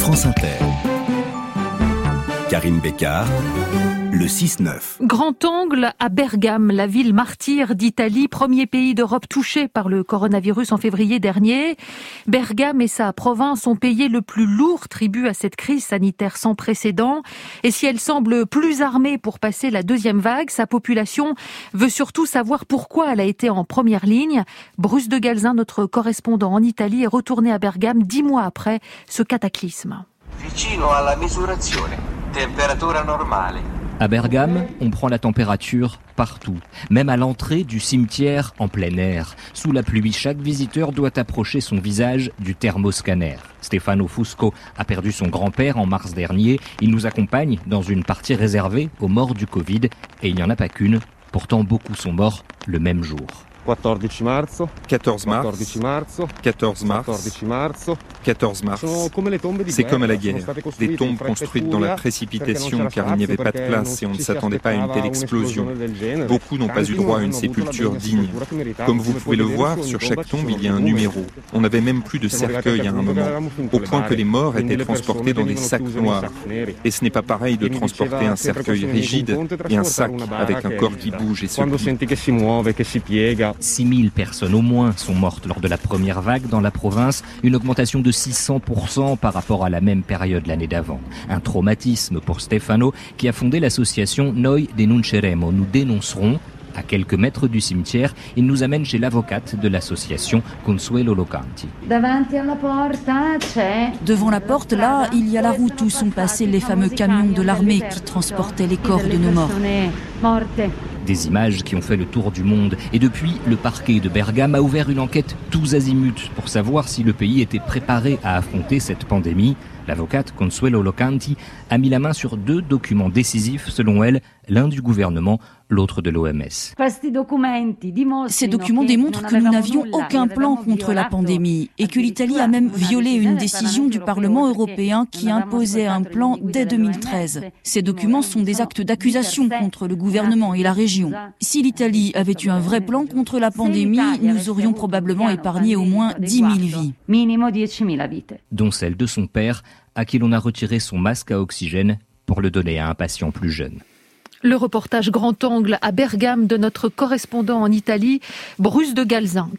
France Inter. Karine Bécard, le 6-9. Grand angle à Bergame, la ville martyre d'Italie, premier pays d'Europe touché par le coronavirus en février dernier. Bergame et sa province ont payé le plus lourd tribut à cette crise sanitaire sans précédent. Et si elle semble plus armée pour passer la deuxième vague, sa population veut surtout savoir pourquoi elle a été en première ligne. Bruce de Galzin, notre correspondant en Italie, est retourné à Bergame 10 mois après ce cataclysme. Vicino alla misurazione, temperatura normale. À Bergame, on prend la température partout, même à l'entrée du cimetière en plein air. Sous la pluie, chaque visiteur doit approcher son visage du thermoscanner. Stefano Fusco a perdu son grand-père en mars dernier. Il nous accompagne dans une partie réservée aux morts du Covid. Et il n'y en a pas qu'une, pourtant beaucoup sont morts le même jour. 14 mars, 14 mars. C'est comme à la guerre, des tombes construites dans la précipitation car il n'y avait pas de place et on ne s'attendait pas à une telle explosion. Beaucoup n'ont pas eu droit à une sépulture digne. Comme vous pouvez le voir, sur chaque tombe il y a un numéro. On n'avait même plus de cercueil à un moment, au point que les morts étaient transportés dans des sacs noirs. Et ce n'est pas pareil de transporter un cercueil rigide et un sac avec un corps qui bouge et se plie. 6000 personnes au moins sont mortes lors de la première vague dans la province, une augmentation de 600% par rapport à la même période l'année d'avant. Un traumatisme pour Stefano qui a fondé l'association Noi Denunceremo, nous dénoncerons. À quelques mètres du cimetière, il nous amène chez l'avocate de l'association Consuelo Locanti. Devant la porte, là, il y a la route où sont passés les fameux camions de l'armée qui transportaient les corps de nos morts. Des images qui ont fait le tour du monde. Et depuis, le parquet de Bergame a ouvert une enquête tous azimuts pour savoir si le pays était préparé à affronter cette pandémie. L'avocate Consuelo Locanti a mis la main sur 2 documents décisifs, selon elle, l'un du gouvernement, l'autre de l'OMS. Ces documents démontrent que nous n'avions aucun plan contre la pandémie et que l'Italie a même violé une décision du Parlement européen qui imposait un plan dès 2013. Ces documents sont des actes d'accusation contre le gouvernement et la région. Si l'Italie avait eu un vrai plan contre la pandémie, nous aurions probablement épargné au moins 10 000 vies. Dont celle de son père, à qui l'on a retiré son masque à oxygène pour le donner à un patient plus jeune. Le reportage grand angle à Bergame de notre correspondant en Italie, Bruce de Galzin.